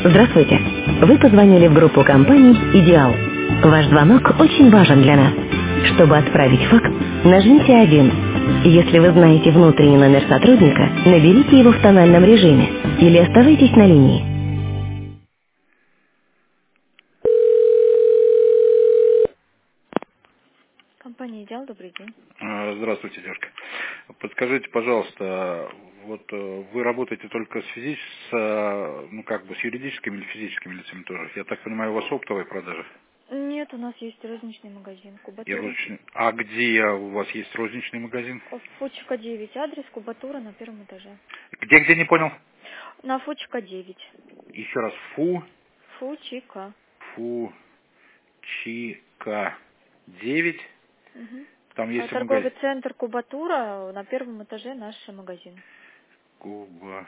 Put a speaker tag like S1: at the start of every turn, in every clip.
S1: Здравствуйте. Вы позвонили в группу компаний «Идеал». Ваш звонок очень важен для нас. Чтобы отправить факс, нажмите 1. Если вы знаете внутренний номер сотрудника, наберите его в тональном режиме или оставайтесь на линии. Компания «Идеал», добрый день.
S2: Здравствуйте, девушка. Подскажите, пожалуйста, вот вы работаете только с ну как бы с юридическими или физическими лицами тоже? Я так понимаю, у вас оптовые продажи
S1: Нет, у нас есть розничный магазин
S2: и
S1: «Кубатура».
S2: розничные. А где у вас есть розничный магазин?
S1: Фучка 9, адрес «Кубатура» на первом этаже.
S2: Где не понял?
S1: На Фучка 9.
S2: Еще раз.
S1: Фучика.
S2: Фучика 9.
S1: Мгм.
S2: Там есть
S1: Торговый
S2: магазин.
S1: центр «Кубатура», на первом этаже наш магазин.
S2: Кубатура.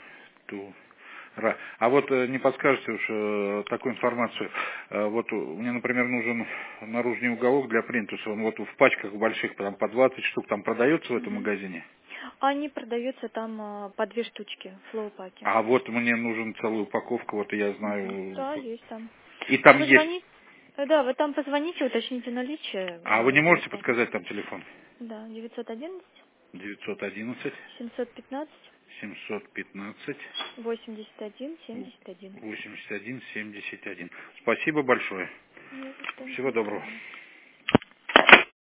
S2: А вот не подскажете уж такую информацию. Вот мне, например, нужен наружный уголок для плинтуса. Он вот в пачках больших, там по 20 штук, там продается в этом
S1: Мгм.
S2: магазине.
S1: Они продаются там по 2 штучки, флоу-паки.
S2: А вот мне нужен целая упаковка, вот я
S1: Мгм.
S2: знаю.
S1: Да, есть там.
S2: И
S1: Ну,
S2: там
S1: вы
S2: есть.
S1: звоните, да, вы там позвоните, уточните наличие,
S2: А вы не
S1: и
S2: можете
S1: оставьте.
S2: подсказать там телефон?
S1: Да, 911
S2: 911
S1: 715
S2: 715
S1: 81 71.
S2: 81 71. Спасибо большое.
S1: Не за что.
S2: Всего
S1: До
S2: доброго.
S1: свидания.